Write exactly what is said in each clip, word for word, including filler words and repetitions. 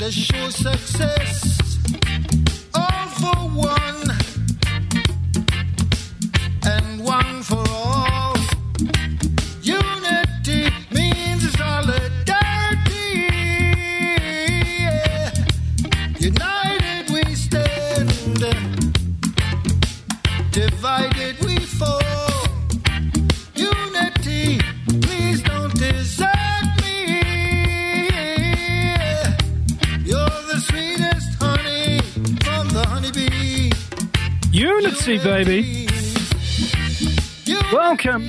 to show success. All for one, and one for all. Unity means solidarity. Yeah. United we stand, divided we fall. Unity, please don't desert me. You're the sweetest honey from the honeybee. Unity, baby. Welcome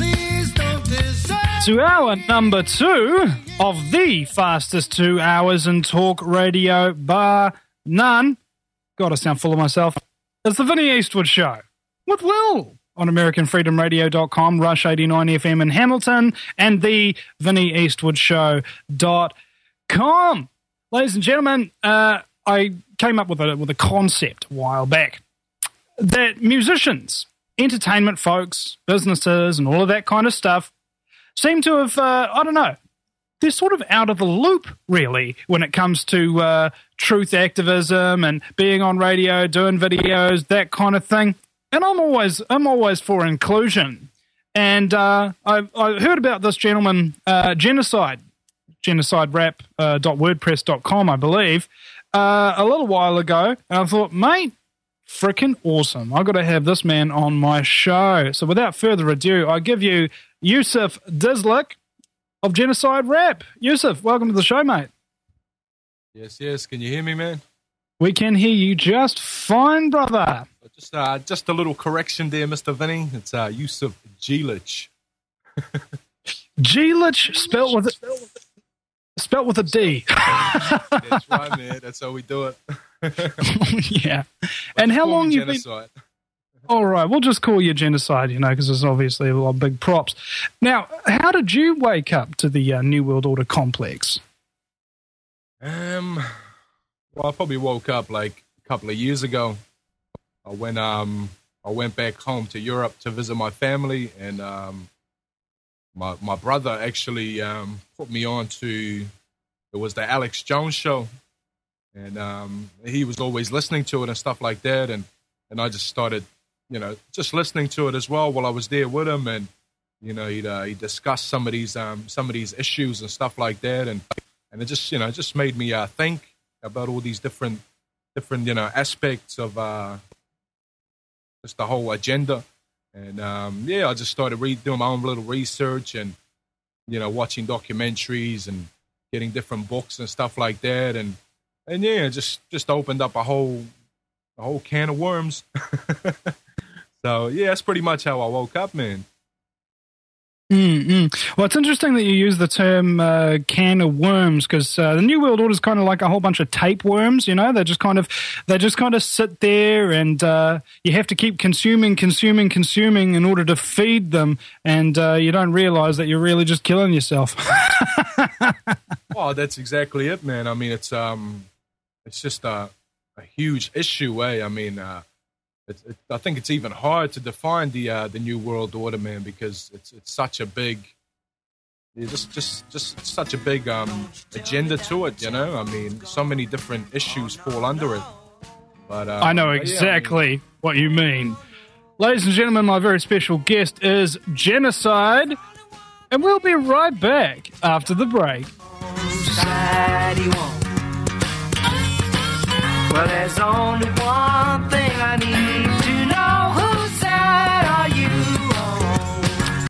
to hour number two of the fastest two hours in talk radio bar none. God, I sound full of myself. It's the Vinnie Eastwood Show with Will on American Freedom Radio dot com, Rush eighty-nine F M in Hamilton, and the Vinnie Eastwood Show dot com. Ladies and gentlemen, uh, I came up with a with a concept a while back that musicians, entertainment folks, businesses, and all of that kind of stuff seem to have, uh, I don't know, they're sort of out of the loop, really, when it comes to uh, truth activism and being on radio, doing videos, that kind of thing. And I'm always, I'm always for inclusion. And uh, I, I heard about this gentleman, uh, Genocide, genocide rap dot wordpress dot com, I believe, uh, a little while ago. And I thought, mate, freaking awesome. I've got to have this man on my show. So without further ado, I give you Yusuf Dislik of Genocide Rap. Yusuf, welcome to the show, mate. Yes, yes. Can you hear me, man? We can hear you just fine, brother. Just uh, just a little correction there, Mister Vinny. It's uh, Yusuf Gilich. Gilich, spelled with a, spelled with a D. That's right, man. That's how we do it. Yeah. And how long you been? All right, we'll just call you Genocide, you know, because there's obviously a lot of big props. Now, how did you wake up to the uh, New World Order complex? Um, well, I probably woke up like a couple of years ago. I went, um, I went back home to Europe to visit my family, and um, my my brother actually um, put me on to. It was the Alex Jones show. And um, he was always listening to it and stuff like that. And, and I just started, you know, just listening to it as well while I was there with him. And, you know, he'd, uh, he'd discuss some of these um, some of these issues and stuff like that. And and it just, you know, it just made me uh, think about all these different, different you know, aspects of uh, just the whole agenda. And, um, yeah, I just started re- doing my own little research and, you know, watching documentaries and getting different books and stuff like that. And, And yeah, just just opened up a whole a whole can of worms. So yeah, that's pretty much how I woke up, man. Mm-hmm. Well, it's interesting that you use the term uh, can of worms, because uh, the New World Order is kind of like a whole bunch of tapeworms. You know, they just kind of they just kind of sit there, and uh, you have to keep consuming, consuming, consuming in order to feed them, and uh, you don't realize that you're really just killing yourself. Well, that's exactly it, man. I mean, it's um. It's just a, a huge issue, eh? I mean, uh, it, it, I think it's even hard to define the uh, the New World Order, man, because it's it's such a big, yeah, just just just such a big um, agenda to it, you know. I mean, so many different issues fall under it. But uh, I know exactly yeah, I mean, what you mean, ladies and gentlemen. My very special guest is Genocide, and we'll be right back after the break. Well, there's only one thing I need to know. Whose side are you on?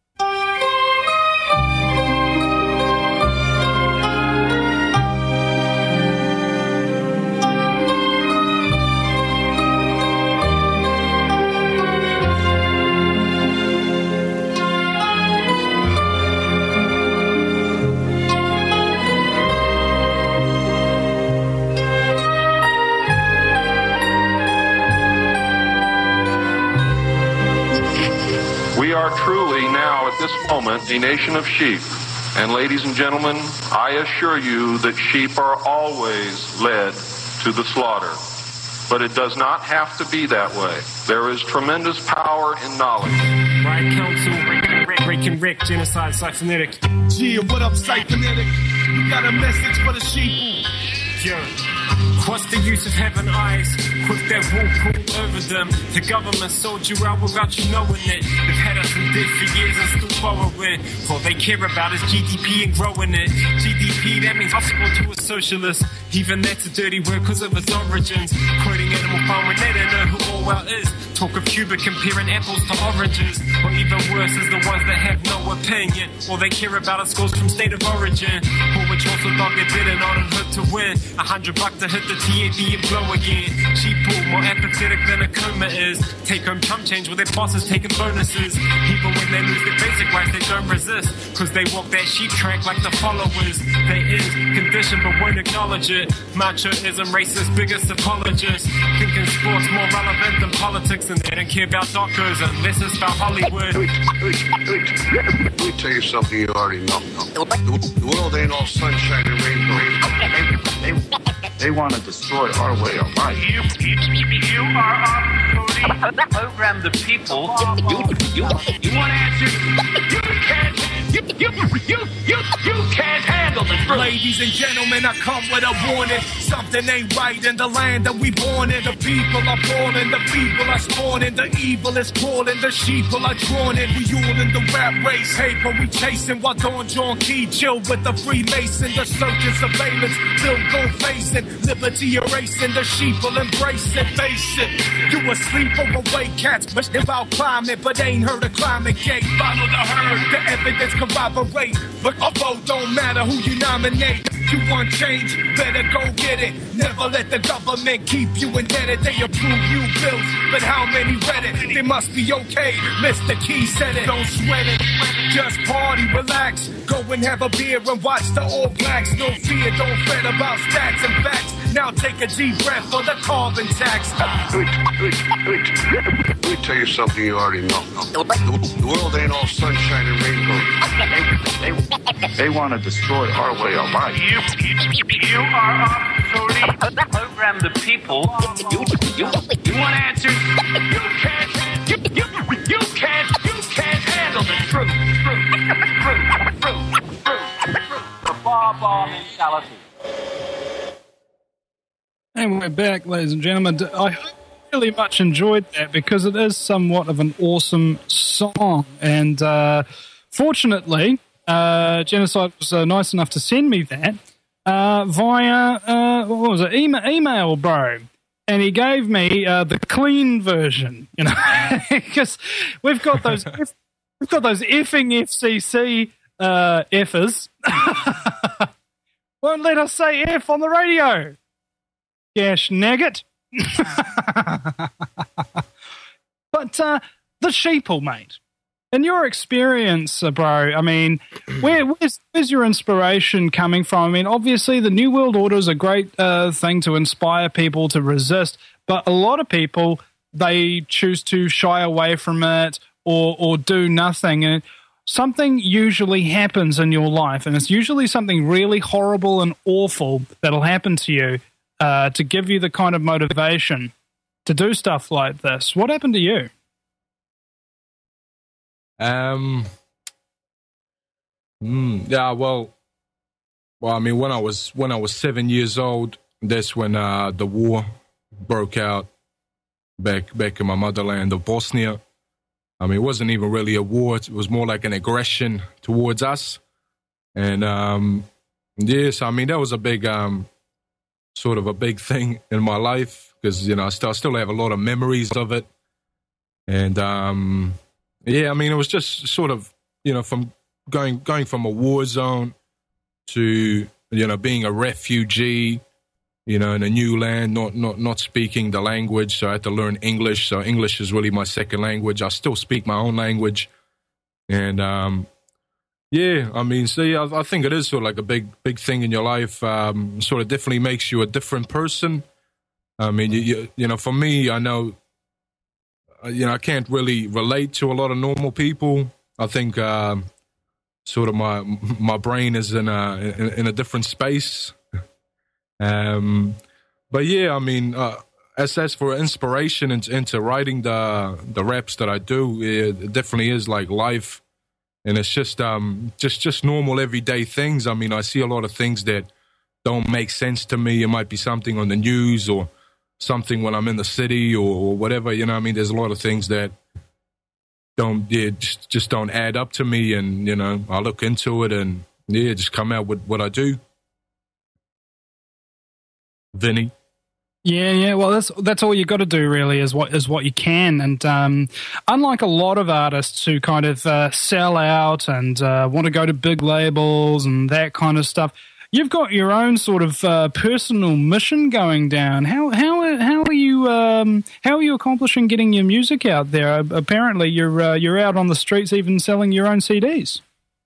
We are truly now at this moment a nation of sheep. And ladies and gentlemen, I assure you that sheep are always led to the slaughter. But it does not have to be that way. There is tremendous power in knowledge. Right Council, Rick, Rick, Rick, and Rick, Genocide, Cyphernetic. Gee, what up, Cyphernetic? We got a message for the sheep. Yo, what's the use of having eyes? Quick that wool pulled over them. The government sold you out without you knowing it. They've had us in debt for years and still borrowing. All they care about is G D P and growing it. G D P, that means gospel to a socialist. Even that's a dirty word because of its origins. Quoting Animal Farm when they don't know who Orwell is. Talk of Cuba comparing apples to oranges. Or even worse is the ones that have no opinion. All they care about is scores from state of origin. For which also dog they didn't on and hood to win. A hundred bucks to hit the T A B and blow again. Cheap pool, more apathetic than a coma is. Take home chump change with their bosses taking bonuses. Even when they lose their basic rights, they don't resist. Cause they walk that sheep track like the followers. They is conditioned but won't acknowledge it. Machoism, racist, biggest apologist. Thinking sports more relevant than politics. And they don't care about doctors unless it's about Hollywood. Let me, let me, let me tell you something you already know. The, the world ain't all sunshine and rainbows. They, they, they want to destroy our way of life. You, you, you are on the program the people. You, you, you want answers? You can't. You, you, you, you, you can't handle the truth. Ladies and gentlemen, I come with a warning. Something ain't right in the land that we born in. The people are falling, the people are spawning. The evil is crawling, the sheeple are drawn in. We all in the rap race, paper we chasing. While Don John Key chill with the Freemason. The search and surveillance, Bill go facing. Liberty erasing, the sheeple embrace it. Face it, you asleep or awake cats. But about climate, but ain't heard of climate gate. Follow the herd, the evidence corroborate. But a vote don't matter who you nominate. You want change, better go get it. Never let the government keep you indebted. They approve you bills, but how many read it? They must be okay, Mister Key said it. Don't sweat it, just party, relax. Go and have a beer and watch the All Blacks. No fear, don't fret about stats and facts. Now take a deep breath for the carbon tax. Let me, let me, let me tell you something you already know. The, the world ain't all sunshine and rainbows. They, they want to destroy our way of life. You, you, you are on the program the people. You, you, you want answers? You can't. You, you, you can't. You can't handle the truth. Truth. Truth. Truth. Truth. Truth. The bar bar mentality. And we're back, ladies and gentlemen. I really much enjoyed that because it is somewhat of an awesome song. And uh, fortunately, uh, Genocide was uh, nice enough to send me that uh, via, uh, what was it, email, email, bro. And he gave me uh, the clean version, you know, because we've got those, F- we've got those effing F C C uh, F'ers. Won't let us say F on the radio. Gash nugget. But uh, the sheeple, mate. In your experience, uh, bro, I mean, where, where's, where's your inspiration coming from? I mean, obviously, the New World Order is a great uh, thing to inspire people to resist, but a lot of people, they choose to shy away from it or, or do nothing. And something usually happens in your life, and it's usually something really horrible and awful that'll happen to you. Uh, to give you the kind of motivation to do stuff like this. What happened to you? Um. Mm, yeah. Well. Well. I mean, when I was when I was seven years old, that's when uh, the war broke out back back in my motherland of Bosnia. I mean, it wasn't even really a war; it was more like an aggression towards us. And um, yes, I mean that was a big. Um, sort of a big thing in my life because, you know, I still, I still have a lot of memories of it. And, um, yeah, I mean, it was just sort of, you know, from going going from a war zone to, you know, being a refugee, you know, in a new land, not, not, not speaking the language. So I had to learn English. So English is really my second language. I still speak my own language. And, um, yeah, I mean, see, I, I think it is sort of like a big, big thing in your life. Um, sort of definitely makes you a different person. I mean, you, you, you know, for me, I know, uh, you know, I can't really relate to a lot of normal people. I think uh, sort of my my brain is in a in, in a different space. Um, but yeah, I mean, uh, as as for inspiration into, into writing the the raps that I do, it definitely is like life. And it's just um just just normal everyday things. I mean, I see a lot of things that don't make sense to me. It might be something on the news or something when I'm in the city or, or whatever. You know, I mean, there's a lot of things that don't, yeah, just, just don't add up to me. And, you know, I look into it and, yeah, just come out with what I do. Vinny. Yeah, yeah. Well, that's that's all you got to do, really, is what is what you can. And um, unlike a lot of artists who kind of uh, sell out and uh, want to go to big labels and that kind of stuff, you've got your own sort of uh, personal mission going down. How how how are you um, how are you accomplishing getting your music out there? Apparently, you're uh, you're out on the streets, even selling your own C Ds.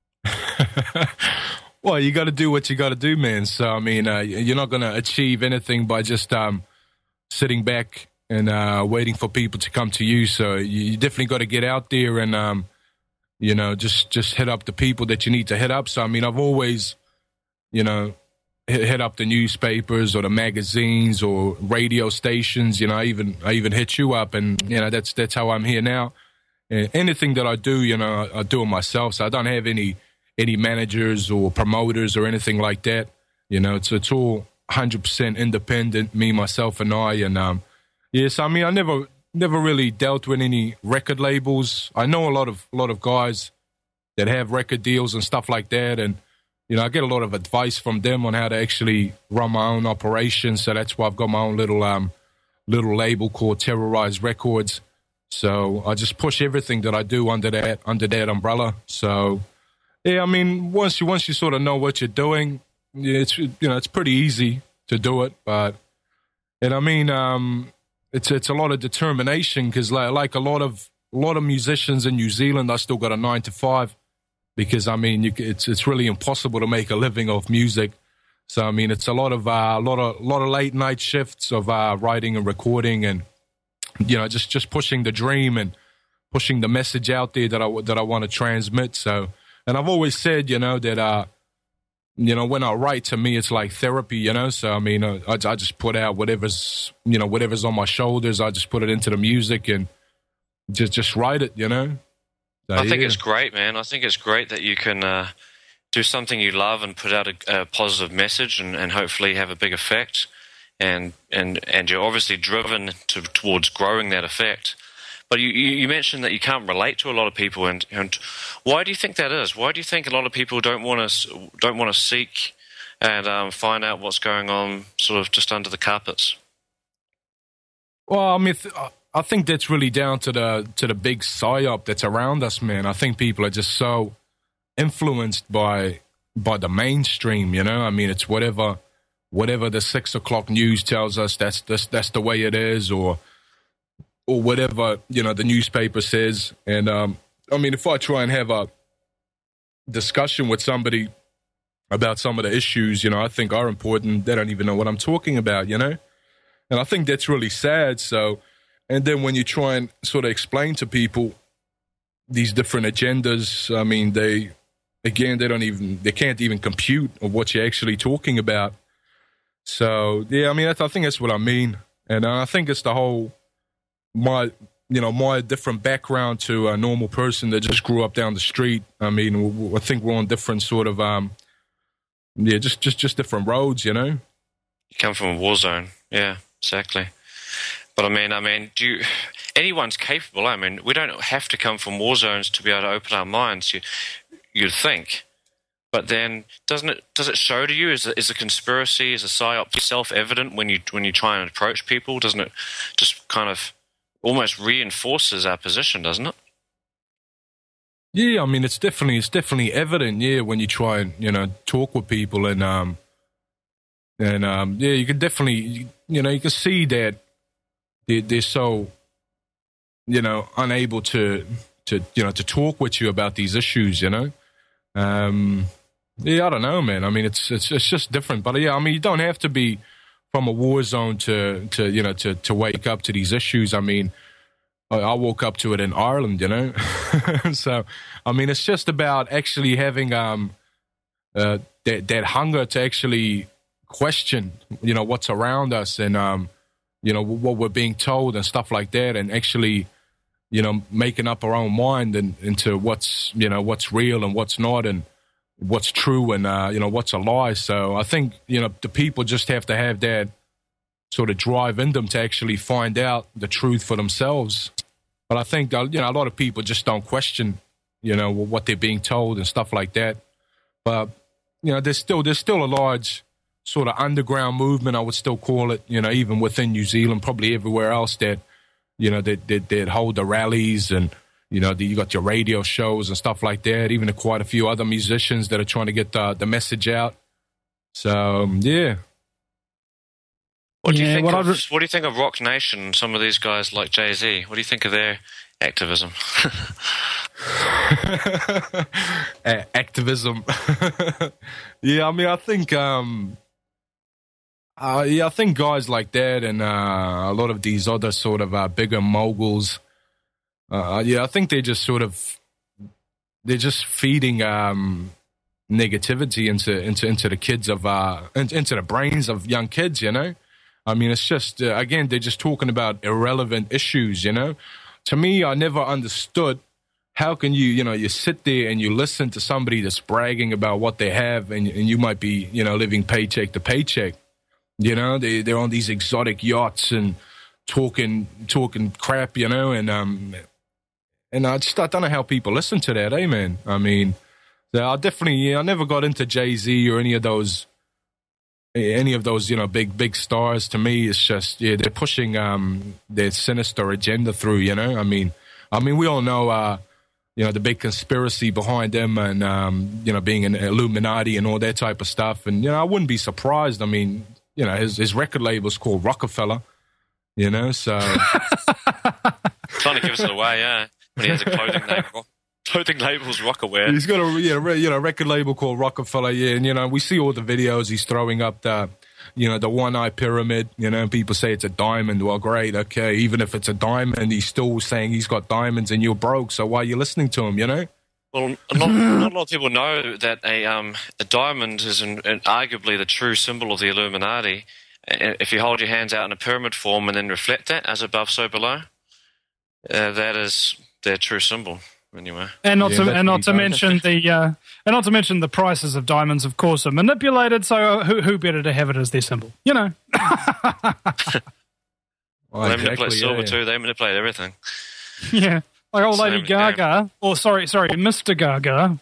Well, you got to do what you got to do, man. So I mean, uh, you're not going to achieve anything by just um, sitting back and uh, waiting for people to come to you. So you, you definitely got to get out there and um, you know just just hit up the people that you need to hit up. So I mean, I've always you know, hit, hit up the newspapers or the magazines or radio stations. You know, I even I even hit you up, and you know that's that's how I'm here now. And anything that I do, you know, I, I do it myself. So I don't have any any managers or promoters or anything like that. You know, it's it's all one hundred percent independent, me, myself, and I. And um, yes, I mean, I never never really dealt with any record labels. I know a lot of a lot of guys that have record deals and stuff like that, and you know, I get a lot of advice from them on how to actually run my own operation. So that's why I've got my own little um, little label called Terrorize Records. So I just push everything that I do under that under that umbrella. So yeah, I mean, once you once you sort of know what you're doing, it's you know it's pretty easy to do it. But and I mean, um, it's it's a lot of determination because like, like a lot of a lot of musicians in New Zealand, I still got a nine to five. Because I mean, you, it's it's really impossible to make a living off music. So I mean, it's a lot of uh, a lot of lot of late night shifts of uh, writing and recording, and you know, just, just pushing the dream and pushing the message out there that I that I want to transmit. So, and I've always said, you know, that uh, you know, when I write, to me, it's like therapy. You know, so I mean, uh, I I just put out whatever's you know whatever's on my shoulders. I just put it into the music and just just write it. You know. So, I think yeah. it's great, man. I think it's great that you can uh, do something you love and put out a, a positive message and, and hopefully have a big effect. And and, and you're obviously driven to, towards growing that effect. But you, you mentioned that you can't relate to a lot of people, and, and why do you think that is? Why do you think a lot of people don't want to don't want to seek and um, find out what's going on, sort of just under the carpets? Well, I mean. Th- I think that's really down to the to the big psyop that's around us, man. I think people are just so influenced by by the mainstream, you know. I mean, it's whatever whatever the six o'clock news tells us. That's that's that's the way it is, or or whatever you know the newspaper says. And um, I mean, if I try and have a discussion with somebody about some of the issues, you know, I think are important, they don't even know what I'm talking about, you know. And I think that's really sad. So. And then when you try and sort of explain to people these different agendas, I mean, they, again, they don't even, they can't even compute of what you're actually talking about. So, yeah, I mean, I think that's what I mean. And I think it's the whole, my, you know, my different background to a normal person that just grew up down the street. I mean, I think we're on different sort of, um, yeah, just, just, just different roads, you know? You come from a war zone. Yeah, exactly. But I mean, I mean, do you, anyone's capable. I mean, we don't have to come from war zones to be able to open our minds. You, you'd think, but then doesn't it? Does it show to you? Is a, is a conspiracy, is a psyop self-evident when you when you try and approach people? Doesn't it just kind of almost reinforces our position? Doesn't it? Yeah, I mean, it's definitely it's definitely evident. Yeah, when you try and you know talk with people and um and um yeah, you can definitely you know you can see that. They're so, you know, unable to, to, you know, to talk with you about these issues, you know. Um, yeah, I don't know, man. I mean, it's it's it's just different. But yeah, I mean, you don't have to be from a war zone to, to you know, to, to wake up to these issues. I mean, I, I woke up to it in Ireland, you know. So, I mean, it's just about actually having um uh, that that hunger to actually question, you know, what's around us and um. you know, what we're being told and stuff like that, and actually, you know, making up our own mind and into what's, you know, what's real and what's not. And, what's true and uh, you know what's a lie. So I think you know the people just have to have that sort of drive in them to actually find out the truth for themselves. But I think uh, you know a lot of people just don't question you know what they're being told and stuff like that. But you know there's still there's still a large sort of underground movement, I would still call it, you know, even within New Zealand, probably everywhere else that, you know, that that, that hold the rallies and, you know, the, you got your radio shows and stuff like that, even quite a few other musicians that are trying to get the, the message out. So, um, yeah. What do you Yeah, think what of, I'd- what do you think of Rock Nation, some of these guys like Jay-Z? What do you think of their activism? A- activism. Yeah, I mean, I think, um, uh, yeah, I think guys like that and uh, a lot of these other sort of uh, bigger moguls, uh, yeah, I think they're just sort of, they're just feeding um, negativity into into into the kids of uh, into, into the brains of young kids. You know, I mean, it's just uh, again, they're just talking about irrelevant issues. You know, to me, I never understood. How can you, you know, you sit there and you listen to somebody that's bragging about what they have and, and you might be, you know, living paycheck to paycheck. You know, they, they're on these exotic yachts and talking talking crap, you know, and um, and I just I don't know how people listen to that, eh, man? I mean, I definitely, yeah, I never got into Jay-Z or any of those, any of those, you know, big, big stars. To me, it's just, yeah, they're pushing um, their sinister agenda through, you know? I mean, I mean, we all know, uh, you know, the big conspiracy behind them and, um, you know, being an Illuminati and all that type of stuff. And, you know, I wouldn't be surprised. I mean, you know, his, his record label's called Rockefeller, you know, so. Trying to give us it away, yeah. When he has a clothing label. Clothing label's Rockaware. He's got a yeah, re, you know, record label called Rockefeller, yeah. And, you know, we see all the videos he's throwing up the, you know, the one-eye pyramid, you know, and people say it's a diamond. Well, great, okay. Even if it's a diamond, he's still saying he's got diamonds and you're broke. So why are you listening to him, you know? Well, not, not a lot of people know that a um a diamond is an, an arguably the true symbol of the Illuminati. If you hold your hands out in a pyramid form and then reflect that as above, so below, uh, that is their true symbol. Anyway, and not Yeah, to and not to pretty mention the uh, and not to mention the prices of diamonds, of course, are manipulated. So uh, who who better to have it as their symbol? You know. Well, well, they exactly, manipulate silver yeah. too. They manipulate everything. Yeah, like old Lady Same, Gaga, or sorry, sorry, Mister Gaga.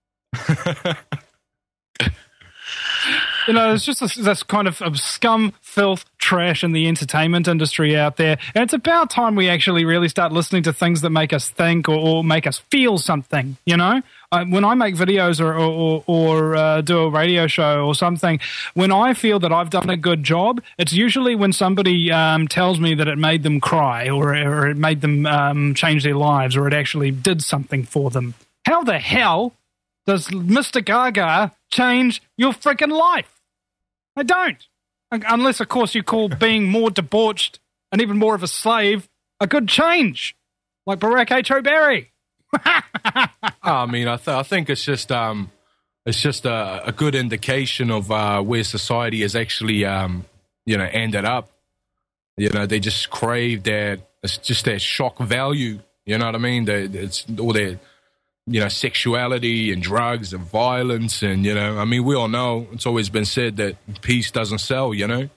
You know, it's just this, this kind of, of scum, filth, trash in the entertainment industry out there. And it's about time we actually really start listening to things that make us think or, or make us feel something, you know? Uh, when I make videos or, or, or uh, do a radio show or something, when I feel that I've done a good job, it's usually when somebody um, tells me that it made them cry or, or it made them um, change their lives or it actually did something for them. How the hell does Mister Gaga change your freaking life? I don't. Unless, of course, you call being more debauched and even more of a slave a good change. Like Barack H. O'Barry. I mean, I, th- I think it's just um, it's just a, a good indication of uh, where society has actually, um, you know, ended up. You know, they just crave that. It's just that shock value. You know what I mean? They, it's all their, you know, sexuality and drugs and violence and, you know, I mean, we all know it's always been said that peace doesn't sell. You know.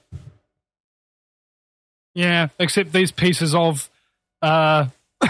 Yeah, except these pieces of. Uh,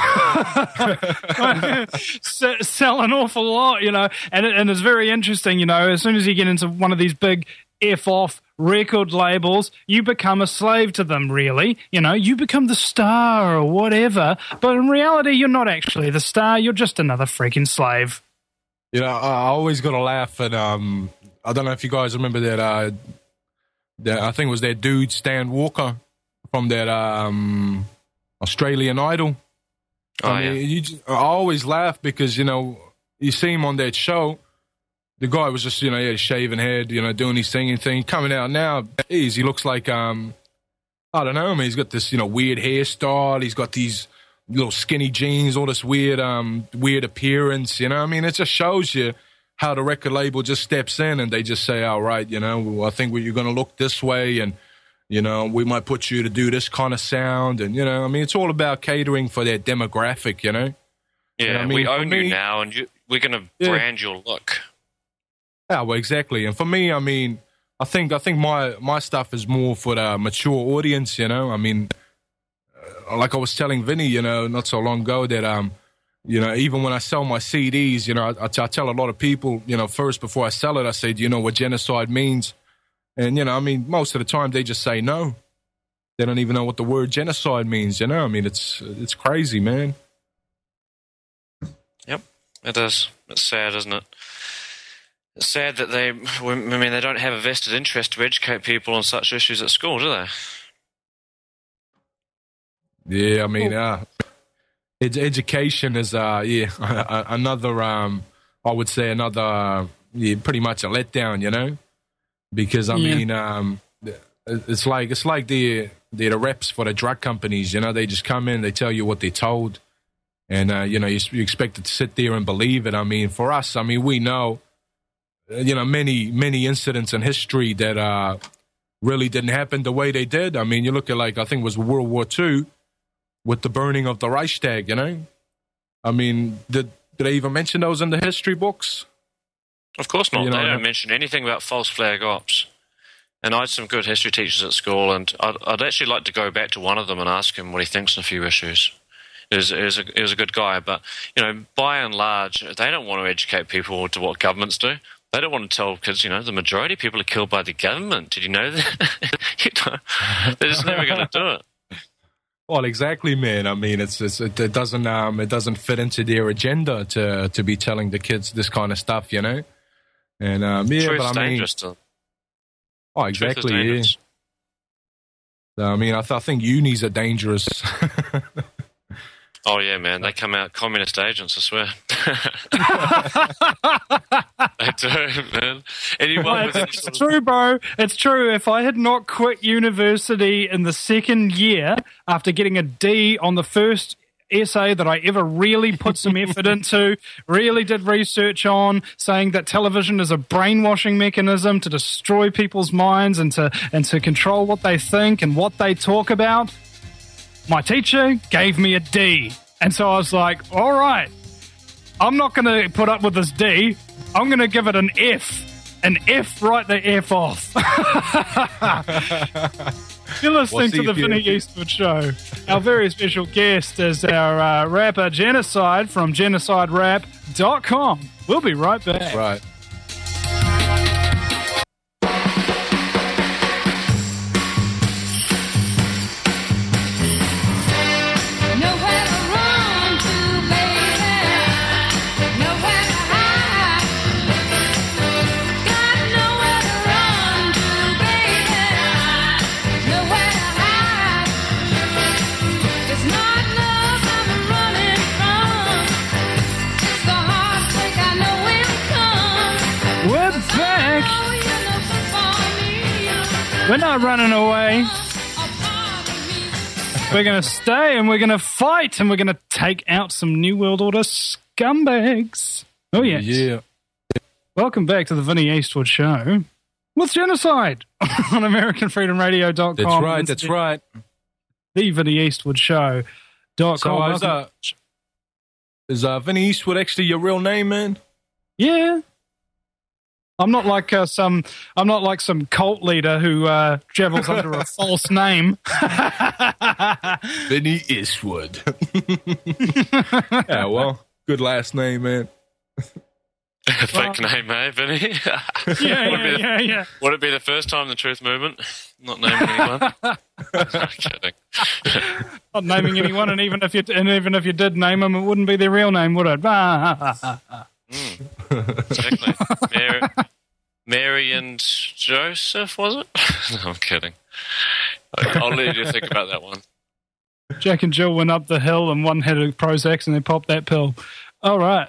sell an awful lot, you know, and it, and it's very interesting, you know, as soon as you get into one of these big F-off record labels, you become a slave to them, really. You know, you become the star or whatever, but in reality, you're not actually the star, you're just another freaking slave. You know, I I always got to laugh at, um, I don't know if you guys remember that, uh, that I think it was that dude, Stan Walker, from that um, Australian Idol. Oh, I mean, yeah. you just, I always laugh because, you know, you see him on that show. The guy was just, you know, he had a shaven head, you know, doing his singing thing. Coming out now, geez, he looks like, um, I don't know, I mean, he's got this, you know, weird hairstyle. He's got these little skinny jeans, all this weird, um, weird appearance, you know. I mean, it just shows you how the record label just steps in and they just say, all right, you know, well, I think you're going to look this way and, you know, we might put you to do this kind of sound. And, you know, I mean, it's all about catering for their demographic, you know? Yeah, You know what I mean? we For own me- you now, and you, we're going to Yeah. brand your look. Yeah, well, exactly. And for me, I mean, I think I think my my stuff is more for the mature audience. You know, I mean, uh, like I was telling Vinny, you know, not so long ago that um, you know, even when I sell my C Ds, you know, I, I, t- I tell a lot of people, you know, first before I sell it, I say, do you know what genocide means? And you know, I mean, most of the time they just say no. They don't even know what the word genocide means. You know, I mean, it's it's crazy, man. Yep, it is. It's sad, isn't it? It's sad that they, I mean, they don't have a vested interest to educate people on such issues at school, do they? Yeah, I mean, uh, ed- education is, uh, yeah, another, um, I would say another, uh, yeah, pretty much a letdown, you know, because I Yeah. mean, um, it's like it's like the the the reps for the drug companies, you know, they just come in, they tell you what they're told, and uh, you know, you, you expect it to sit there and believe it. I mean, for us, I mean, we know. You know, many, many incidents in history that uh, really didn't happen the way they did. I mean, you look at, like, I think it was World War Two with the burning of the Reichstag, you know? I mean, did, did they even mention those in the history books? Of course not. You know, they don't I- mention anything about false flag ops. And I had some good history teachers at school, and I'd, I'd actually like to go back to one of them and ask him what he thinks on a few issues. He was, he was, a, he was a good guy, but, you know, by and large, they don't want to educate people to what governments do. They don't want to tell kids, you know, the majority of people are killed by the government. Did you know that? You know, they're just never going to do it. Well, exactly, man. I mean, it's, it's it, it doesn't um it doesn't fit into their agenda to to be telling the kids this kind of stuff, you know. And um, yeah, Truth's but I mean, dangerous to oh, Truth is exactly, yeah. dangerous. I mean, I, th- I think unis are dangerous. Oh, yeah, man. They come out communist agents, I swear. They do, man. Anyone Well, with any it's sort of- true, bro. It's true. If I had not quit university in the second year after getting a D on the first essay that I ever really put some effort into, really did research on, saying that television is a brainwashing mechanism to destroy people's minds and to and to control what they think and what they talk about, my teacher gave me a D. And so I was like, all right, I'm not going to put up with this D. I'm going to give it an F. An F right the F off. You're listening What's to the the Vinny appeal? Eastwood Show. Our very special guest is our uh, rapper Genocide from genocide rap dot com. We'll be right back. Right. Nowhere to run to, baby. Nowhere to hide. Got nowhere to run to, baby. Nowhere to hide. It's not love I'm running from. It's the heartbreak I know will come. We're back. Oh, you're looking for me. We're not running away. We're going to stay and we're going to fight and we're going to take out some New World Order scumbags. Oh, yes. Yeah. Welcome back to the Vinny Eastwood Show with Genocide on American Freedom Radio dot com. That's right. That's right. The Vinny Eastwood Show dot So com. is uh, is uh, Vinny Eastwood actually your real name, man? Yeah. I'm not like uh, some. I'm not like some cult leader who uh, travels under a false name. Vinny Eastwood. Yeah, well, good last name, man. Fake name, eh, Vinny? Yeah, Would it yeah, be- yeah, yeah. Would it be the first time in the Truth Movement? Not naming anyone. I'm kidding. Not naming anyone, and even if you and even if you did name them, it wouldn't be their real name, would it? Ah. Exactly. Mary, Mary and Joseph, was it? No, I'm kidding. I'll leave you to think about that one. Jack and Jill went up the hill, and one had a Prozac, and they popped that pill. All right.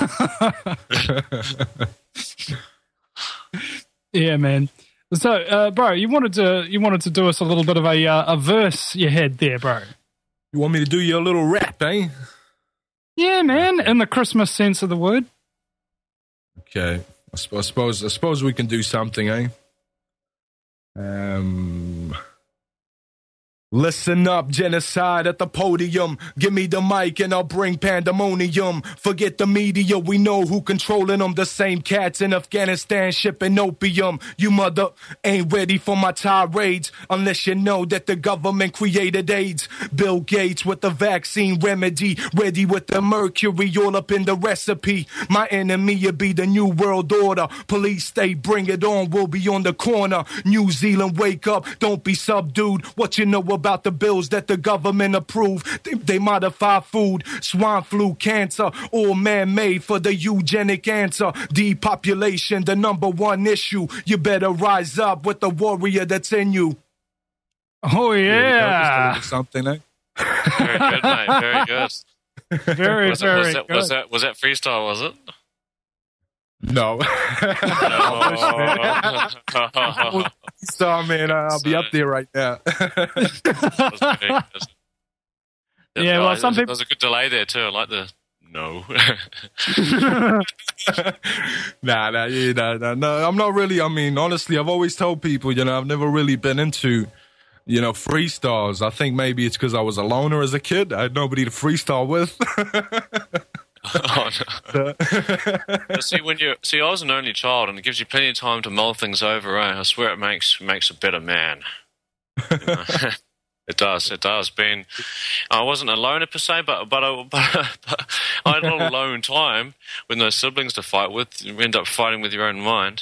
Yeah, man. So, uh, bro, you wanted to you wanted to do us a little bit of a uh, a verse you had there, bro. You want me to do your little rap, eh? Yeah, man, in the Christmas sense of the word. Okay. I, sp- I suppose I suppose we can do something, eh? Um Listen up, genocide at the podium. Give me the mic and I'll bring pandemonium. Forget the media, we know who controlling them. The same cats in Afghanistan shipping opium. You mother ain't ready for my tirades unless you know that the government created AIDS. Bill Gates with the vaccine remedy, ready with the mercury all up in the recipe. My enemy will be the new world order. Police state, bring it on, we'll be on the corner. New Zealand, wake up, don't be subdued. What you know about the bills that the government approved? They, they modify food, swine flu, cancer, all man-made for the eugenic answer. Depopulation, the number one issue. You better rise up with the warrior that's in you. Oh, yeah. Just something, eh? Very good, mate. Very good. Very, was, it, very was, that, good. was that was that freestyle? Was it? No. So, man, I'll be up there right now. Yeah, well, some there's, people- there's a good delay there too. I like the no. nah, nah, yeah, nah, nah, no. I'm not really. I mean, honestly, I've always told people, you know, I've never really been into, you know, freestyles. I think maybe it's because I was a loner as a kid. I had nobody to freestyle with. Oh, no. But see, when you see, I was an only child, and it gives you plenty of time to mull things over. Eh? I swear, it makes makes a better man. You know? It does. It does. Being, I wasn't a loner per se, but but I, but, but I had a lot of alone time with no siblings to fight with. You end up fighting with your own mind.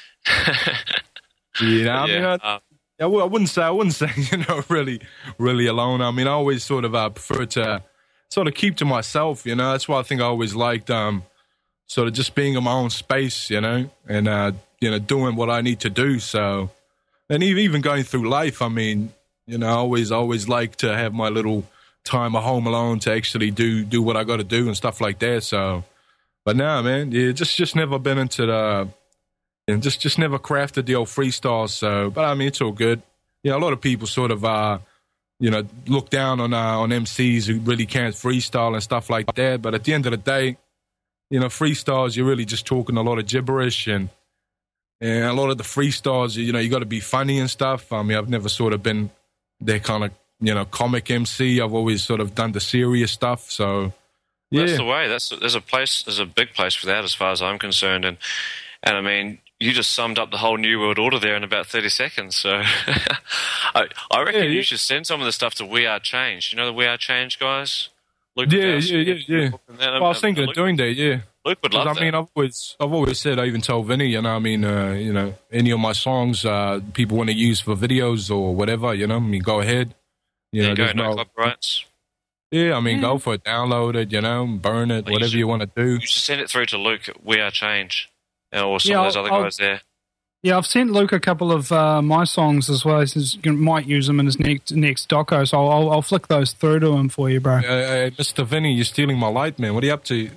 Yeah, I yeah. mean, I, uh, I wou- I wouldn't say I wouldn't say you know really really alone. I mean, I always sort of uh, prefer to sort of keep to myself. You know, that's why I think I always liked um sort of just being in my own space. You know, and uh, you know doing what I need to do. So, and even even going through life, I mean, you know, I always always like to have my little time at home alone to actually do do what I got to do and stuff like that. So, but nah, man, yeah, just just never been into the. And just, just never crafted the old freestyle. So, but I mean, it's all good. Yeah, a lot of people sort of, uh, you know, look down on uh, on M Cs who really can't freestyle and stuff like that. But at the end of the day, you know, freestyles, you're really just talking a lot of gibberish, and and a lot of the freestyles, you know, you got to be funny and stuff. I mean, I've never sort of been that kind of, you know, comic M C. I've always sort of done the serious stuff. So, yeah, that's the way. That's there's a place. There's a big place for that, as far as I'm concerned. And and I mean, you just summed up the whole New World Order there in about thirty seconds. So I, I reckon Yeah, yeah. you should send some of the stuff to We Are Change. You know the We Are Change guys? Luke yeah, Podolsky, yeah, yeah, yeah. and that- Well, I was thinking Luke, of doing that. Yeah. Luke would 'Cause love I mean, that. I've always, I've always said, I even told Vinny, you know, I mean, uh, you know, any of my songs, uh, people want to use for videos or whatever, you know, I mean, go ahead. You There know, you go, there's no no, copyrights. yeah, I mean, go for it, download it, you know, burn it, Well, you whatever should- you want to do. You should send it through to Luke at We Are Change, or some Yeah, of those I'll- other I'll- guys there. Yeah, I've sent Luke a couple of uh, my songs as well. He says he might use them in his next next doco, so I'll, I'll flick those through to him for you, bro. Uh, uh, Mister Vinny, you're stealing my light, man. What are you up to?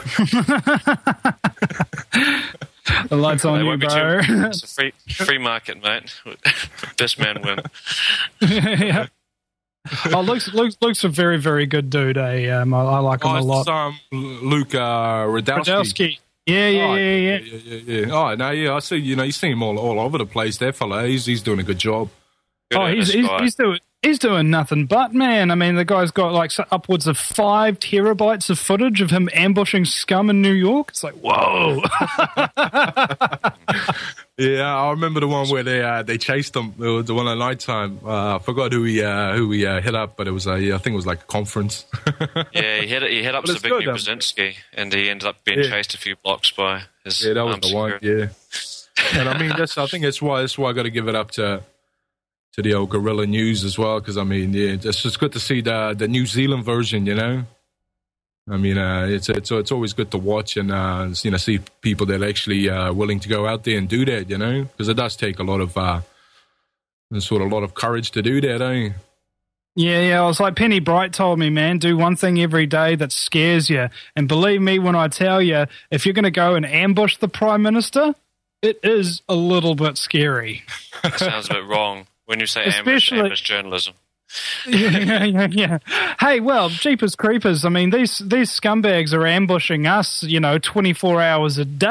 The light's on They you, won't be bro. too- It's a free free market, mate. Best man win. Yeah. Oh, Luke's, Luke's, Luke's a very, very good dude. Eh? Um, I, I like him Oh, a it's lot. um, Luke uh, Radowski. Radowski. Yeah, yeah, Oh, yeah, yeah. yeah, yeah, yeah. Oh, no, yeah, I see. You know, you see him all, all over the place. That fella, he's he's doing a good job. Good Oh, he's earnest he's, guy. he's doing he's doing nothing but, man. I mean, the guy's got like so- upwards of five terabytes of footage of him ambushing scum in New York. It's like, whoa. Yeah, I remember the one where they uh, they chased him. It was the one at night time. Uh, I forgot who he uh, who he uh, hit up, but it was uh, yeah, I think it was like a conference. Yeah, he hit he hit up But it's Zbigniew good, um, Brzezinski, and he ended up being Yeah. chased a few blocks by his Yeah, that was armed the one. security. Yeah, and I mean that's I think that's why that's why I got to give it up to to the old Guerrilla News as well, because I mean yeah, it's just good to see the the New Zealand version. You know, I mean uh, it's it's it's always good to watch and uh, you know see people that are actually uh, willing to go out there and do that. You know, because it does take a lot of uh, sort of a lot of courage to do that. Eh? Yeah, yeah. I was like, Penny Bright told me, man, do one thing every day that scares you. And believe me when I tell you, if you're going to go and ambush the Prime Minister, it is a little bit scary. Sounds a bit wrong when you say ambush, Especially- ambush journalism. yeah, yeah, yeah. Hey, well, Jeepers Creepers, I mean, these these scumbags are ambushing us, you know, twenty-four hours a day.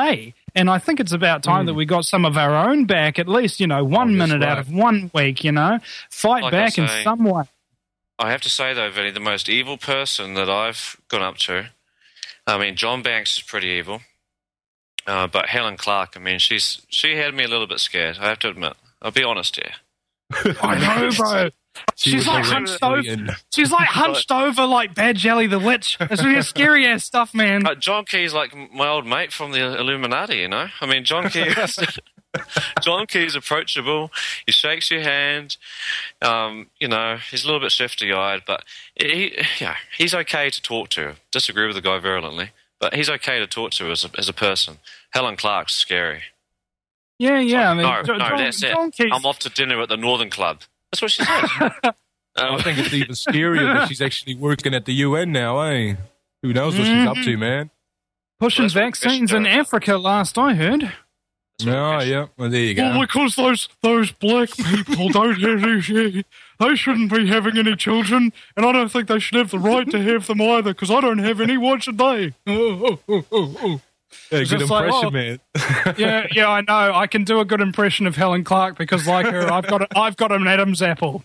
And I think it's about time Mm. that we got some of our own back, at least, you know, one Oh, that's minute out right. of one week, you know. Fight Like I back in say- some way. I have to say, though, Vinny, the most evil person that I've gone up to, I mean, John Banks is pretty evil. Uh, but Helen Clark, I mean, she's she had me a little bit scared, I have to admit. I'll be honest here. I know, bro. She She's was like already hunched over. in- She's like hunched over like Bad Jelly the Witch. It's really scary ass stuff, man. Uh, John Key's like my old mate from the Illuminati, you know? I mean, John Key is, John Key's approachable. He shakes your hand. Um, you know, he's a little bit shifty-eyed, but he, yeah, he's okay to talk to. Disagree with the guy virulently, but he's okay to talk to as a, as a person. Helen Clark's scary. Yeah, yeah. I mean, No, Jo- no, John, that's it. John Key's- I'm off to dinner at the Northern Club. That's what she said. Um, I think it's even scarier that she's actually working at the U N now, eh? Who knows what she's up to, man? pushing Well, that's what vaccines in Christian- Africa last I heard. Oh, yeah. Well, there you Well, go. because those those black people don't have any, they shouldn't be having any children, and I don't think they should have the right to have them either, because I don't have any. Why should they? Oh, oh, oh, oh, oh. Yeah, It's good just like, impression, oh, man. yeah, yeah, I know. I can do a good impression of Helen Clark because, like her, I've got a, I've got an Adam's apple.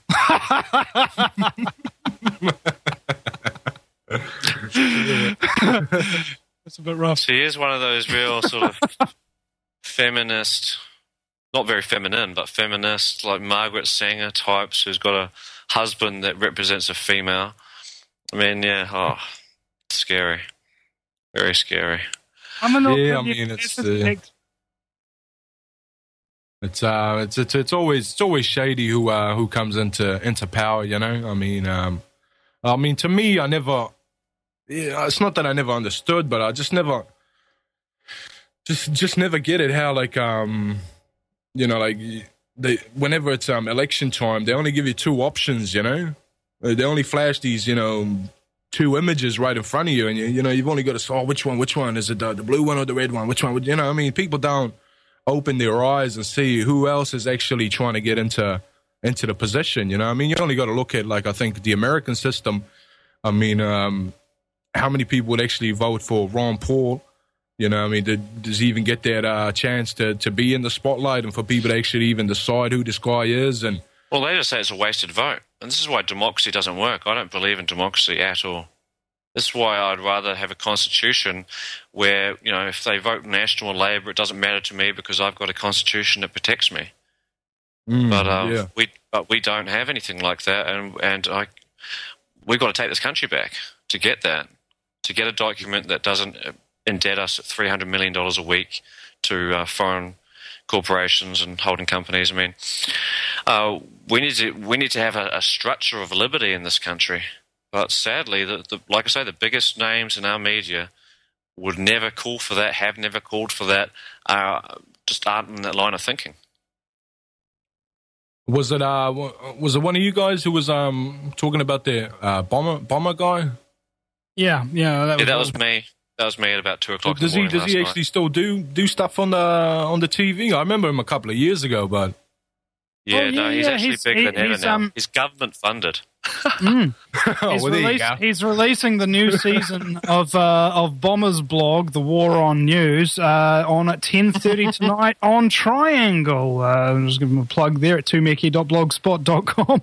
It's a bit rough. She is one of those real sort of feminist, not very feminine, but feminist, like Margaret Sanger types who's got a husband that represents a female. I mean, yeah, oh, scary. Very scary. I'm an Yeah, I opinion- mean, it's, it's uh, a- It's uh, it's it's it's always it's always shady who uh who comes into into power. You know, I mean, um, I mean, to me, I never. Yeah, it's not that I never understood, but I just never, just just never get it. How like um, you know, like they whenever it's um election time, they only give you two options. You know, they only flash these you know two images right in front of you, and you, you know you've only got to say, oh, which one, which one is it, the, the blue one or the red one? Which one? would- You know, I mean, people don't open their eyes and see who else is actually trying to get into into the position. You know, I mean, you only got to look at like I think the American system. I mean, um, how many people would actually vote for Ron Paul? You know, I mean, did, does he even get that uh, chance to to be in the spotlight and for people to actually even decide who this guy is? And Well, they just say it's a wasted vote. And this is why democracy doesn't work. I don't believe in democracy at all. This is why I'd rather have a constitution where, you know, if they vote National or Labour, it doesn't matter to me because I've got a constitution that protects me. Mm, but um, yeah. we but we don't have anything like that, and and I we've got to take this country back to get that, to get a document that doesn't indebt us at three hundred million dollars a week to uh, foreign corporations and holding companies. I mean, uh, we need to we need to have a, a structure of liberty in this country. But sadly, the, the, like I say, the biggest names in our media would never call for that, have never called for that, uh, just aren't in that line of thinking. was it uh wa- was it one of you guys who was um talking about the uh, bomber bomber guy? Yeah, yeah. That Yeah, was, that was me. That was me at about two o'clock. Does in he the morning does last he night. actually still do do stuff on the on the T V? I remember him a couple of years ago, but Yeah, Oh, no, yeah, he's yeah, actually he's- bigger he- than ever he's, now. um, He's government funded. Mm. oh, he's, well, there you released, go. he's releasing the new season of uh, of Bomber's blog, The War on News, uh, on at ten thirty tonight on Triangle. Uh, I'm just giving him a plug there at two mickey dot blogspot dot com.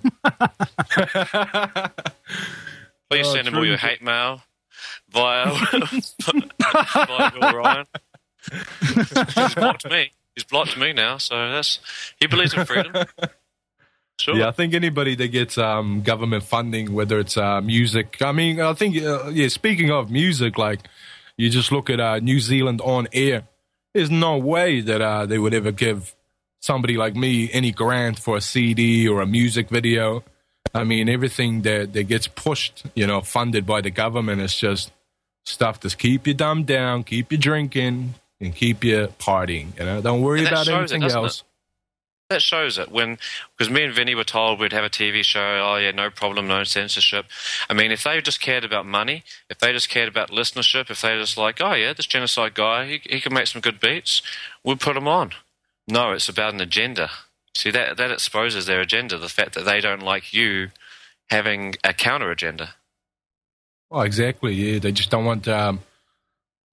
Please Oh, send him all true. your hate mail via, via Bill Ryan. He's blocked me. He's blocked me now, so that's he believes in freedom. Sure. Yeah, I think anybody that gets um, government funding, whether it's uh, music, I mean, I think, uh, yeah, speaking of music, like, you just look at uh, New Zealand On Air. There's no way that uh, they would ever give somebody like me any grant for a C D or a music video. I mean, everything that, that gets pushed, you know, funded by the government is just stuff to keep you dumbed down, keep you drinking, and keep you partying. You know, don't worry And that about shows it, anything doesn't else. it? That shows it when, because me and Vinny were told we'd have a T V show. Oh yeah, no problem, no censorship. I mean, if they just cared about money, if they just cared about listenership, if they just like, oh yeah, this genocide guy, he, he can make some good beats, we'd put him on. No, it's about an agenda. See, that that exposes their agenda. The fact that they don't like you having a counter agenda. Oh, exactly. Yeah, they just don't want um,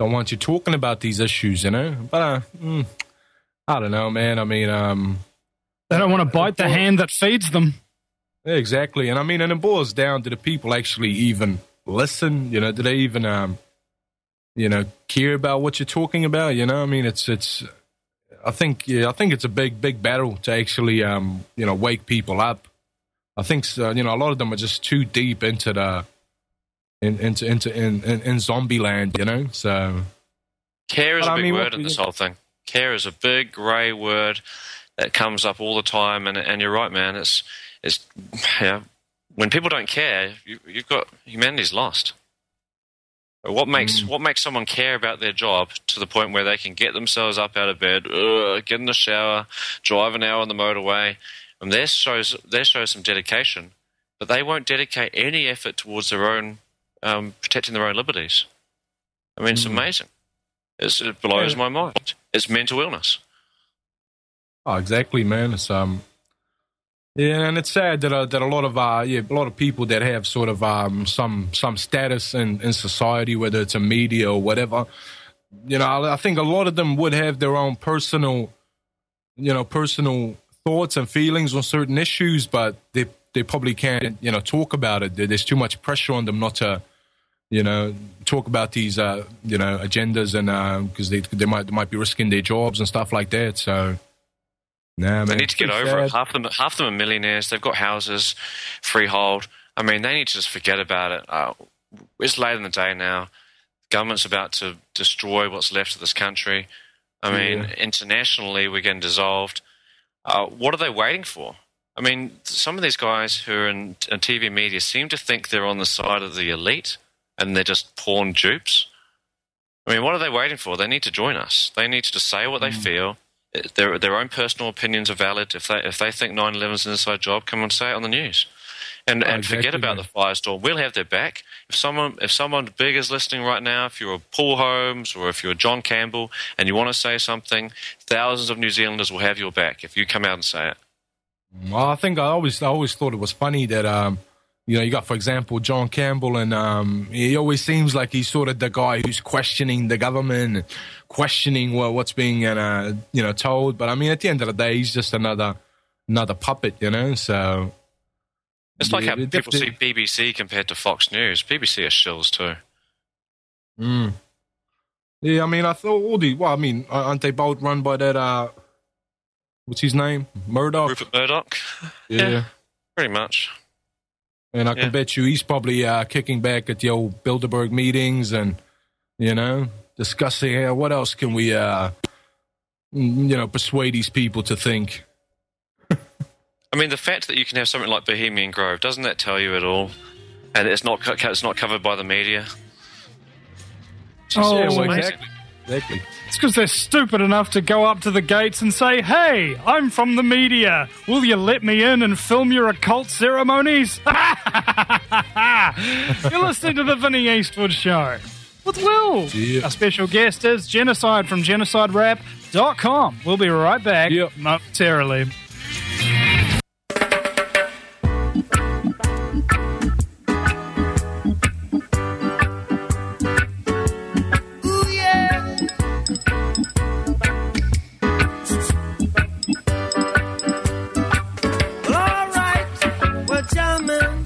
don't want you talking about these issues, you know. But uh, mm, I don't know, man. I mean, um, they don't want to bite the hand that feeds them. Yeah, exactly. And I mean, and it boils down to the people actually even listen. You know, do they even, um, you know, care about what you're talking about? You know, I mean, it's it's. I think yeah, I think it's a big big battle to actually, um, you know, wake people up. I think uh, you know a lot of them are just too deep into the in, into into in, in, in zombie land, you know. So care is but a I big mean, word what- in this whole thing. Care is a big grey word that comes up all the time, and and you're right, man. It's it's yeah. When people don't care, you, you've got humanity's lost. What makes Mm. what makes someone care about their job to the point where they can get themselves up out of bed, ugh, get in the shower, drive an hour on the motorway, and that shows that shows some dedication. But they won't dedicate any effort towards their own um, protecting their own liberties. I mean, it's Mm. amazing. It's, it blows Yeah. my mind. It's mental illness. Oh, exactly, man. It's um, yeah, and it's sad that uh, that a lot of uh, yeah, a lot of people that have sort of um some some status in, in society, whether it's a media or whatever, you know, I, I think a lot of them would have their own personal, you know, personal thoughts and feelings on certain issues, but they they probably can't, you know, talk about it. There- There's too much pressure on them not to, you know, talk about these, uh, you know, agendas, and because they they might they might be risking their jobs and stuff like that. So, nah, man, They need it's to get pretty over it. sad. Half them, half them are millionaires. They've got houses, freehold. I mean, they need to just forget about it. Uh, it's late in the day now. Government's about to destroy what's left of this country. I mean, Yeah. internationally, we're getting dissolved. Uh, what are they waiting for? I mean, some of these guys who are in, in T V media seem to think they're on the side of the elite, and they're just pawn dupes. I mean, what are they waiting for? They need to join us. They need to just say what they feel. Their their own personal opinions are valid. If they if they think nine eleven is an inside job, come and say it on the news, and Oh, and forget exactly, about man. the firestorm. We'll have their back. If someone if someone big is listening right now, if you're a Paul Holmes or if you're John Campbell and you want to say something, thousands of New Zealanders will have your back if you come out and say it. Well, I think I always I always thought it was funny that um, you know, you got, for example, John Campbell, and um, he always seems like he's sort of the guy who's questioning the government, questioning what, what's being uh, you know told. But I mean, at the end of the day, he's just another another puppet, you know. So It's like Yeah, how it people see definitely- B B C compared to Fox News. B B C are shills too. Mm. Yeah, I mean, I thought all the well, I mean, aren't they both run by that? Uh, what's his name? Murdoch. Rupert Murdoch. Yeah. Yeah. Pretty much. And I can Yeah. bet you he's probably uh, kicking back at the old Bilderberg meetings and, you know, discussing uh, what else can we, uh, mm, you know, persuade these people to think. I mean, the fact that you can have something like Bohemian Grove, doesn't that tell you at all? And it's not co- it's not covered by the media. Oh, Yeah, it's well, amazing. exactly. Exactly. It's because they're stupid enough to go up to the gates and say, "Hey, I'm from the media. Will you let me in and film your occult ceremonies?" You're listening to the Vinny Eastwood Show with Will. Yeah. Our special guest is Genocide from genocide rap dot com. We'll be right back Yep. momentarily. Ooh, yeah. Well, all right, well, jamming.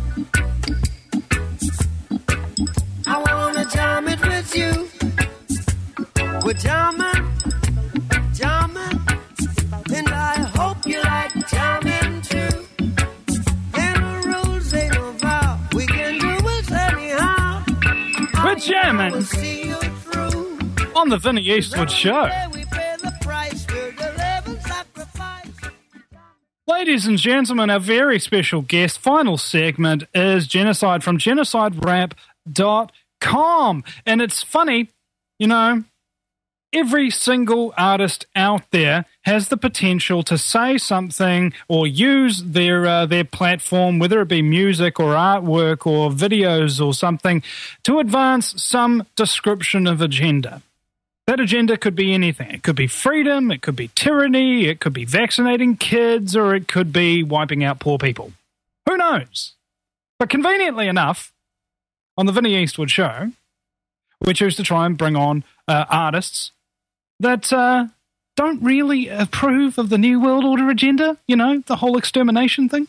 I wanna jam it with you. We're jamming, jamming, and I hope you like jamming too. And the rules ain't no vow. We can do it anyhow. We're jamming We'll see you through. on the Vinny Eastwood Show. We pay the price. We're the living sacrifice. Ladies and gentlemen, our very special guest, final segment, is Genocide from genocide rap dot com. And it's funny, you know, every single artist out there has the potential to say something or use their uh, their platform, whether it be music or artwork or videos or something, to advance some description of agenda. That agenda could be anything. It could be freedom, it could be tyranny, it could be vaccinating kids, or it could be wiping out poor people. Who knows? But conveniently enough, on the Vinny Eastwood Show, we choose to try and bring on uh, artists that uh, don't really approve of the New World Order agenda, you know, the whole extermination thing.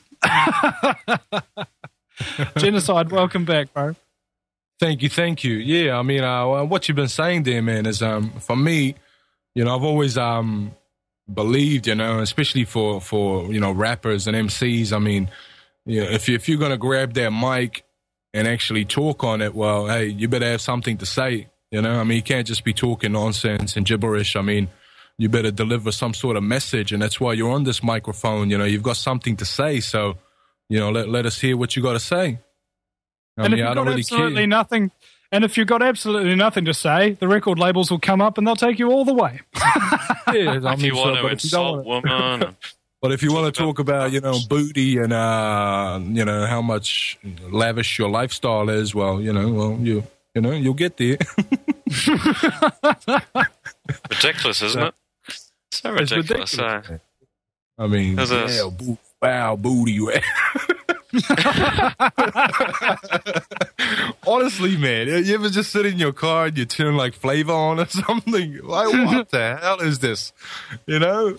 Genocide, welcome back, bro. Thank you, thank you. Yeah, I mean, uh, what you've been saying there, man, is um, for me, you know, I've always um, believed, you know, especially for, for, you know, rappers and M Cs, I mean, you know, if, you, if you're going to grab that mic and actually talk on it, well, hey, you better have something to say, you know? I mean, you can't just be talking nonsense and gibberish. I mean, you better deliver some sort of message, and that's why you're on this microphone. You know, you've got something to say, so, you know, let, let us hear what you got to say. I and mean, if you've I don't got really absolutely care. nothing, and if you've got absolutely nothing to say, the record labels will come up and they'll take you all the way. Yeah, I If mean, you so, want to but if you don't insult wanna- woman, But if you want to talk about, you know, booty and, uh, you know, how much lavish your lifestyle is, well, you know, well, you, you know, you'll get there. ridiculous, isn't So- it? So It's ridiculous. ridiculous. eh? I mean, There's a- yeah, boo, wow, booty. Honestly, man, you ever just sit in your car and you turn like flavor on or something? Like, what the hell is this? You know?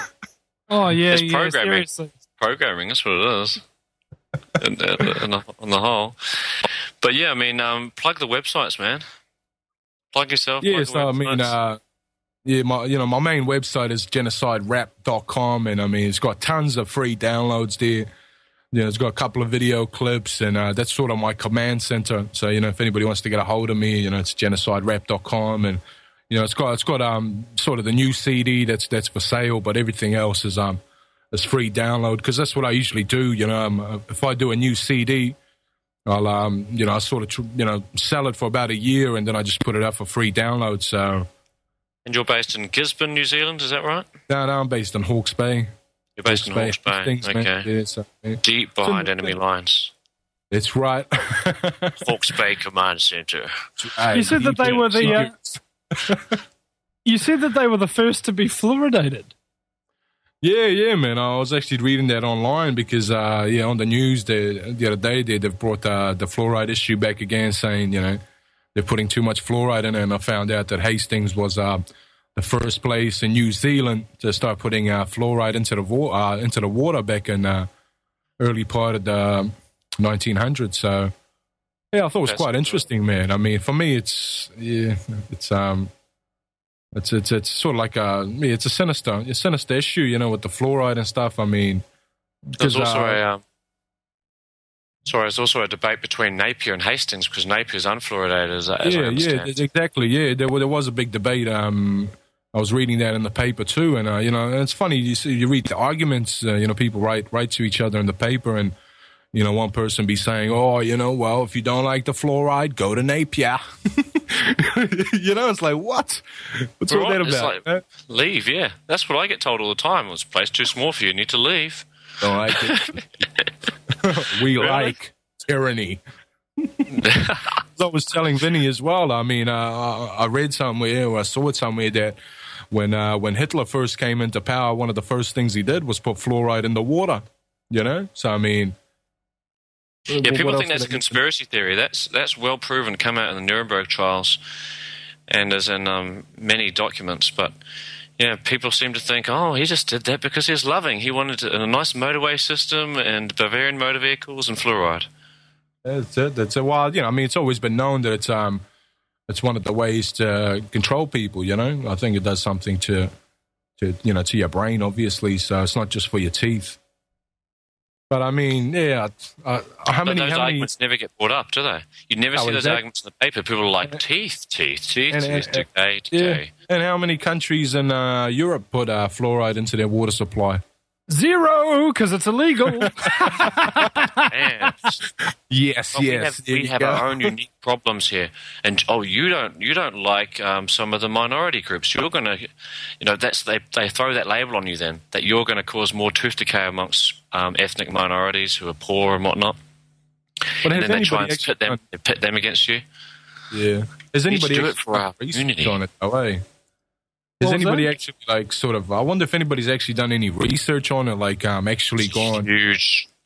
Oh, yeah, It's yeah, programming. seriously. Programming, that's what it is. in, in, in the, on the whole. But yeah, I mean, um, plug the websites, man. Plug yourself. Yeah, plug so the I mean, websites. uh, yeah, my you know my main website is genocide rap dot com, and I mean it's got tons of free downloads there. You know, it's got a couple of video clips, and uh, that's sort of my command center. So you know, if anybody wants to get a hold of me, you know, it's genocide rap dot com, and you know, it's got it's got um sort of the new C D that's that's for sale, but everything else is um is free download, because that's what I usually do. You know, um, if I do a new C D, I'll um you know I sort of tr- you know sell it for about a year, and then I just put it up for free download. So. And you're based in Gisborne, New Zealand, is that right? No, no, I'm based in Hawke's Bay. You're based in Hawke's Bay. Things, man. Okay. Yeah, so, yeah. Deep behind enemy lines. It's right. Hawke's Bay Command Center. You said that they were the. Uh, you said that they were the first to be fluoridated. Yeah, yeah, man. I was actually reading that online because, uh, yeah, on the news the, the other day, they, they've brought uh, the fluoride issue back again, saying, you know, they're putting too much fluoride in it. And I found out that Hastings was uh, the first place in New Zealand to start putting uh, fluoride into the, wa- uh, into the water back in uh, early part of the nineteen hundreds. So, yeah, I thought it was That's quite cool. interesting, man. I mean, for me, it's, yeah, it's, um, It's it's it's sort of like a yeah, it's a sinister a sinister issue, you know, with the fluoride and stuff. I mean, There's 'cause, also uh, a um, sorry, there's also a debate between Napier and Hastings because Napier's unfluoridated, as, as I yeah, understand. yeah, exactly. Yeah, there, wa- there was a big debate. Um, I was reading that in the paper too, and uh, you know, and it's funny. You see, you read the arguments. Uh, you know, people write write to each other in the paper, and you know, one person be saying, "Oh, you know, well, if you don't like the fluoride, go to Napier." You know, it's like what? What's all Right, that it's about? like, leave, yeah. That's what I get told all the time. Well, this place too small for you. You need to leave. Don't like it. We Really? like tyranny. As I was telling Vinny as well. I mean, uh, I, I read somewhere, or I saw it somewhere that when uh, when Hitler first came into power, one of the first things he did was put fluoride in the water. You know, so I mean, Yeah, what people else think that's a would I- conspiracy theory. That's that's well proven, come out in the Nuremberg trials, and is in um, many documents. But yeah, people seem to think, oh, he just did that because he's loving. He wanted a nice motorway system and Bavarian motor vehicles and fluoride. That's it. That's it. Well, you know, I mean, it's always been known that it's um, it's one of the ways to control people. You know, I think it does something to, to you know, to your brain, obviously. So it's not just for your teeth. But I mean, yeah, uh, how But many? those How many? arguments never get brought up, do they? You never Oh, see those exact- arguments in the paper. People are like, teeth, teeth, teeth, And- teeth, and- decay, Yeah, decay. and how many countries in uh, Europe put uh, fluoride into their water supply? Zero, because it's illegal. Man. Yes, Well, we yes. have, there we you have go. our own unique problems here, and oh, you don't you don't like um, some of the minority groups. You're going to, you know, that's they they throw that label on you then that you're going to cause more tooth decay amongst um, ethnic minorities who are poor and whatnot. But And has then they try anybody and pit them they pit them against you. Yeah. Has We need to anybody do it actually for our done research community. on it? Oh, hey. What Has was anybody that? actually like sort of? I wonder if anybody's actually done any research on it, like um, actually gone. Huge.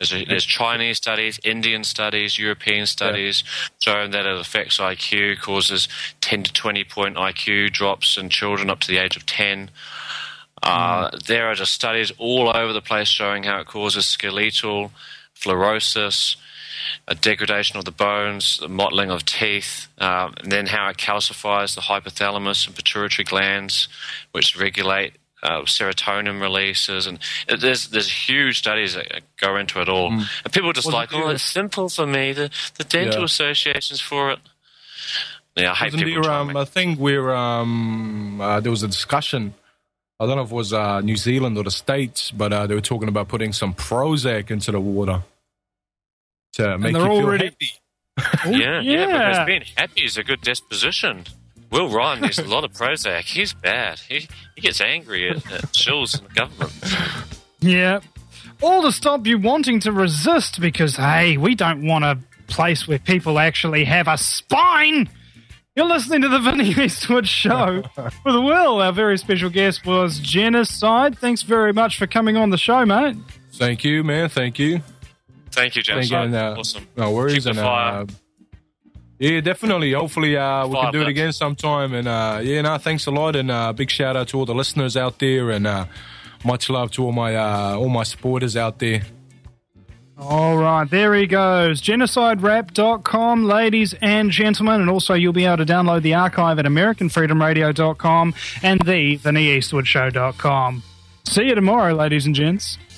There's, a, there's Chinese studies, Indian studies, European studies showing that it affects I Q, causes ten to twenty point I Q drops in children up to the age of ten. Uh, mm. There are just studies all over the place showing how it causes skeletal fluorosis, a degradation of the bones, the mottling of teeth, uh, and then how it calcifies the hypothalamus and pituitary glands, which regulate Uh, serotonin releases, and there's there's huge studies that go into it all. Mm. And people are just Was like, oh, it's simple for me. The the dental Yeah. associations for it. Yeah, I hate Wasn't people there, trying um, I think we're um, uh, there was a discussion. I don't know if it was uh, New Zealand or the States, but uh, they were talking about putting some Prozac into the water to make you they're feel already- happy. yeah, yeah, because being happy is a good disposition. Will Ryan needs a lot of Prozac. He's bad. He he gets angry at, at chills in the government. Yeah. All to stop you wanting to resist because, hey, we don't want a place where people actually have a spine. You're listening to the Vinny Eastwood Show with Will. Our very special guest was Genocide. Thanks very much for coming on the show, mate. Thank you, man. Thank you. Thank you, Thank Genocide. you, and, uh, Awesome. No worries. Keep the and, fire. Uh, yeah, definitely. Hopefully, uh, we Fire can do it back. again sometime. And uh, yeah, no, thanks a lot, and uh, big shout out to all the listeners out there, and uh, much love to all my uh, all my supporters out there. All right, there he goes. genocide rap dot com, ladies and gentlemen. And also you'll be able to download the archive at american freedom radio dot com and the vinny eastwood show dot com. See you tomorrow, ladies and gents.